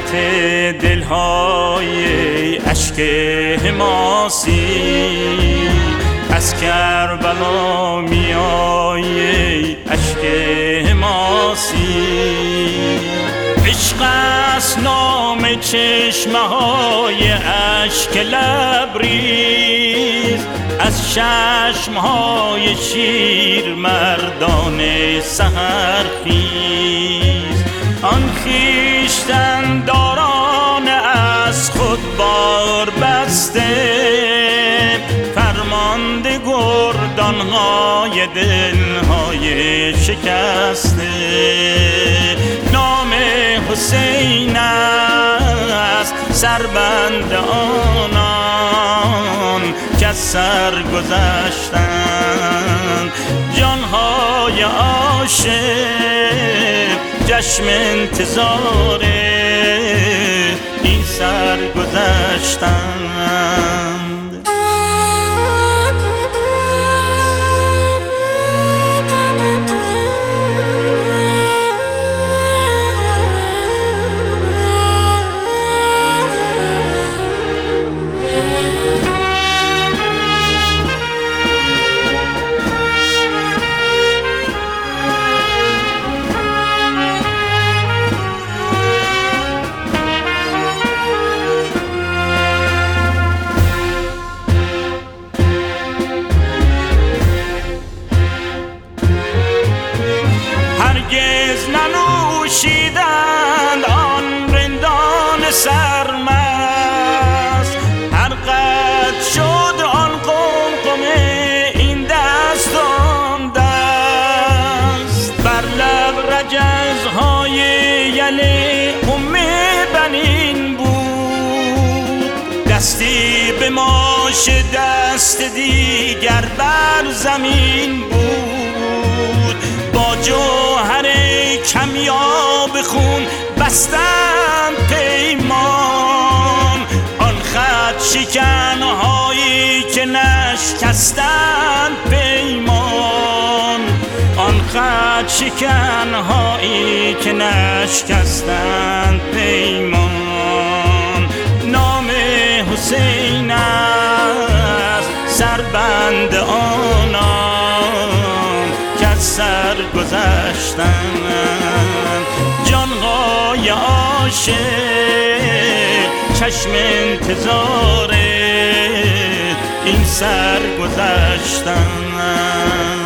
حیرت دلهای اشک حماسی از کربلا میای اشک حماسی عشق است نام چشمه های اشک لبریز از چشم های شیر مردان سحرخیز آن خویشتن داران از خود بار بسته فرمانده گردان های دلهای شکسته نام حسین است سربند آنان که از سر گذشتند جانهای عاشق چشم انتظار این سر گذشتند. ننوشیدند آن رندان سرمست هر قد شد آن قمقمه این دست آن دست بر لب رجزهای یل بنین بود دستی به ماش دست دیگر بر زمین بود با جوهر کمیاب خون بستند پیمان آن خط شکنهایی که نشکستند پیمان آن خط شکنهایی که نشکستند پیمان نام حسین است سربند آنان که از سر گذشتند جانهای عاشق چشم انتظار این سر گذشتند.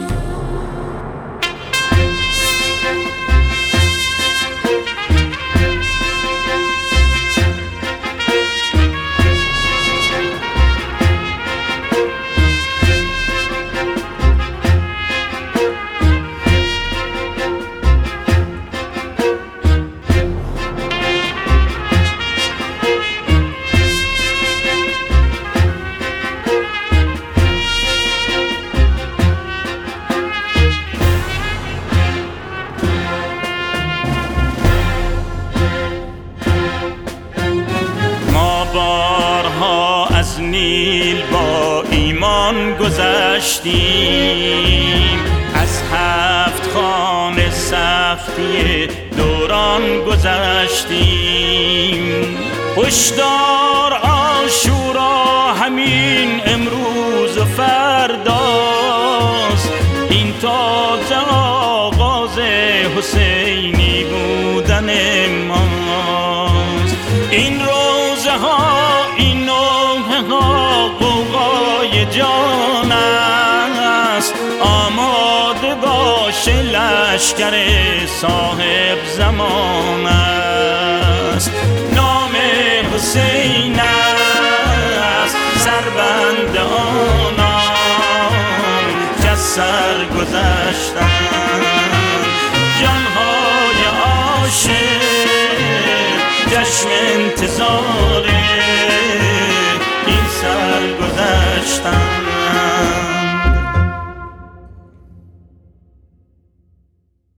بارها از نیل با ایمان گذشتیم از 7 خانه سختی دوران گذشتیم هشدار عاشورا همین امروز و فرداست این تازه آغاز حسینی بودن ماست این روزه ها این نوحه ها غوغای جان است آماده باش لشکر صاحب زمان است نام حسین است سربند آنان که از سر گذشتند جانهای عاشق چشم انتظار این سر گذشتند